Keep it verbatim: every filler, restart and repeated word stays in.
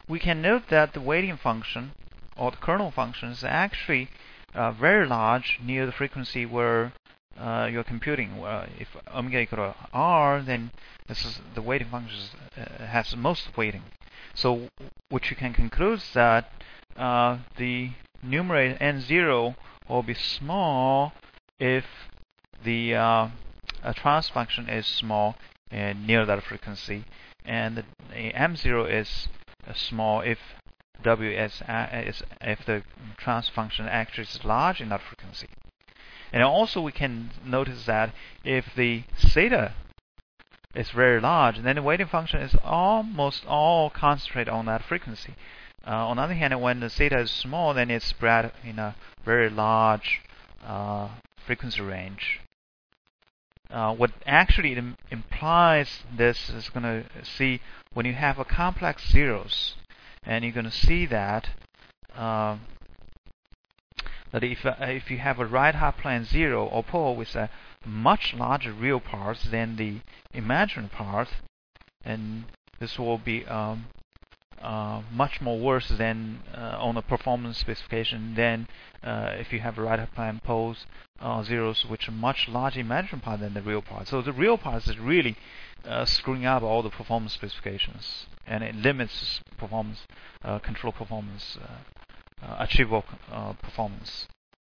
we can note that the weighting function or the kernel function is actually uh, very large near the frequency where uh, you're computing. Well, if omega equal to r, then this is the weighting function uh, has the most weighting. So what you can conclude is that uh, the numerator n zero will be small if the uh, transfer function is small and near that frequency, and the, the m zero is uh, small if w is, uh, is if the transfer function actually is large in that frequency. And also we can notice that if the theta is very large, then the weighting function is almost all concentrated on that frequency. Uh, on the other hand, when the theta is small, then it's spread in a very large uh, frequency range. Uh, what actually it im implies this is going to see when you have a complex zeros, and you're going to see that uh, that if uh, if you have a right half plane zero or pole with a much larger real parts than the imaginary part, and this will be um, uh, much more worse than uh, on the performance specification than uh, if you have a right half plane poles uh, zeros which are much larger imaginary part than the real part. So the real part is really uh, screwing up all the performance specifications, and it limits performance, uh, control performance, uh, uh, achievable uh, performance.